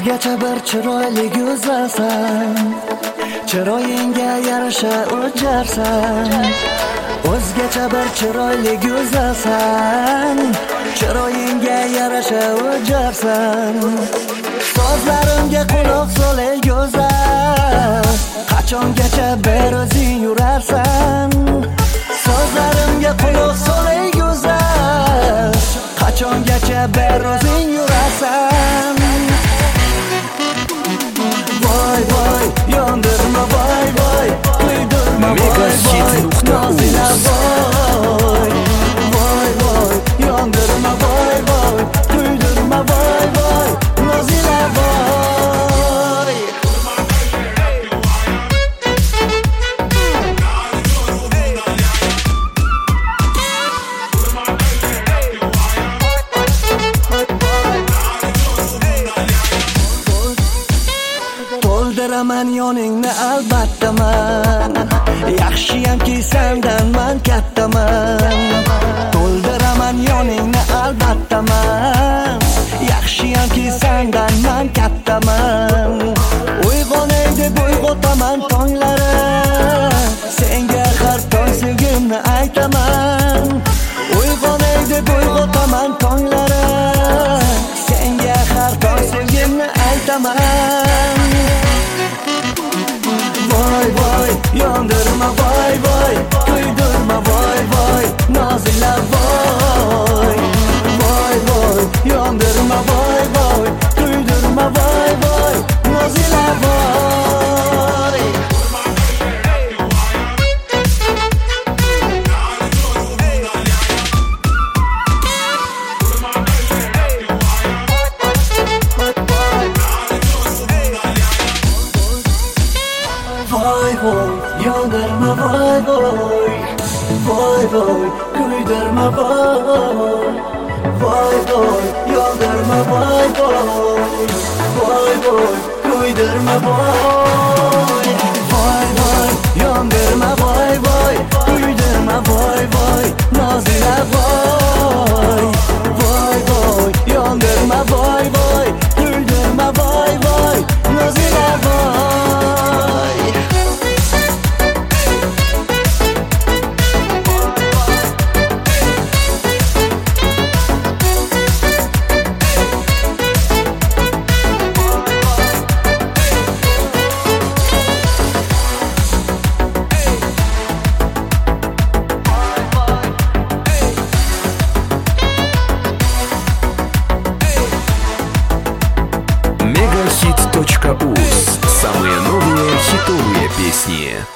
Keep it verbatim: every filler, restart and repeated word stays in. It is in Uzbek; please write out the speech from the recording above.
O'zgacha bir chiroyli go'zalsan, chiroyingga yarasha o'jarsan. O'zgacha bir chiroyli go'zalsan, chiroyingga yarasha o'jarsan. So'zlarimga quloq sol ey go'zal, qachongacha bir o'zing yurarsan. So'zlarimga quloq sol ey go'zal, qachongacha bir o'zing yurarsan. Voy voy, yondirma voy voy, kuydirma voy voy, nozila voy. Voy voy, yondirma voy voy, kuydirma voy voy, nozila voy. To'ldiraman yoningni albatta man, yaxshiyamki sendan man kattaman. To'ldiraman yoningni albatta man, yaxshiyamki sendan man kattaman. Uyg'onay deb uyg'otaman tonglari, senga har tong sevgimni aytaman. Uyg'onay deb uyg'otaman tonglari, senga har tong sevgimni aytaman. Voy voy, yondirma voy voy, kuydirma voy voy, nozila voy. Voy voy, yondirma voy voy, kuydirma voy voy, nozila voy. Voy voy, yondirma voy voy, voy voy, kuydirma voy. Voy voy, yondirma voy voy, voy voy, kuydirma voy. Voy voy, yondirma voy voy, kuydirma voy voy, nozila voy. Voy voy, yondirma voy voy, kuydirma voy voy, nozila voy. мегахит точка уз. Самые новые хитовые песни.